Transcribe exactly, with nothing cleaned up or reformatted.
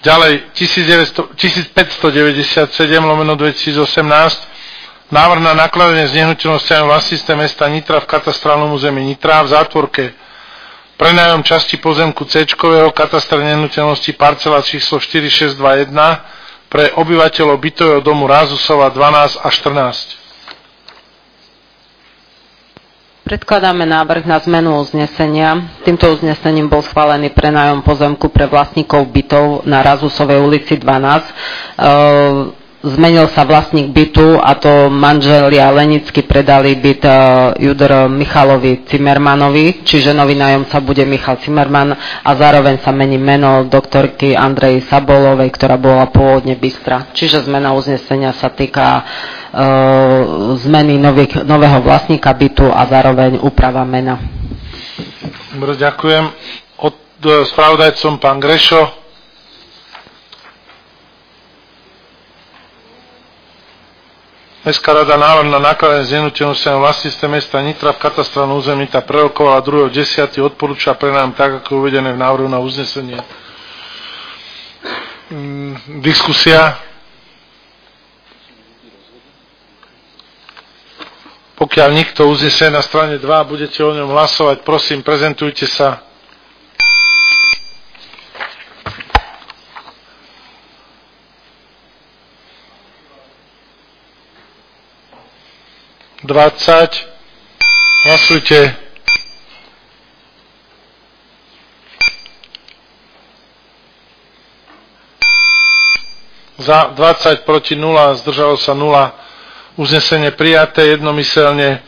Ďalej, tisícpäťstodeväťdesiatsedem lomeno dvetisícosemnásť, návrh na nakladanie s nehnuteľnosťami vlastníctve mesta Nitra v katastrálnom území Nitra v zátvorke prenájom časti pozemku C-čkového katastra nehnuteľnosti parcela číslo štyri šesť dva jeden pre obyvateľov bytového domu Rázusova dvanásť a štrnásť. Predkladáme návrh na zmenu uznesenia. Týmto uznesením bol schválený prenájom pozemku pre vlastníkov bytov na Razusovej ulici dvanásť. E, Zmenil sa vlastník bytu, a to manželia Lenicky predali byt Judr Michalovi Cimmermanovi, čiže nový nájomca bude Michal Cimmerman a zároveň sa mení meno doktorky Andrej Sabolovej, ktorá bola pôvodne Bystra. Čiže zmena uznesenia sa týka e, zmeny nových, nového vlastníka bytu a zároveň úprava mena. Dobre, ďakujem. Od spravodajcom pán Grešo. Mestská rada návrh na nakladanie s nehnuteľnosťami vlastníctve mesta Nitra v katastrálnom území Nitra prerokovala druhého desiateho odporúča prenajom tak, ako je uvedené v návrhu na uznesenie. Diskusia. Pokiaľ nikto uznesenie na strane dva, budete o ňom hlasovať, prosím, prezentujte sa. dvadsať. Hlasujte. Za dvadsať, proti nula, zdržalo sa nula. Uznesenie prijaté jednomyselne.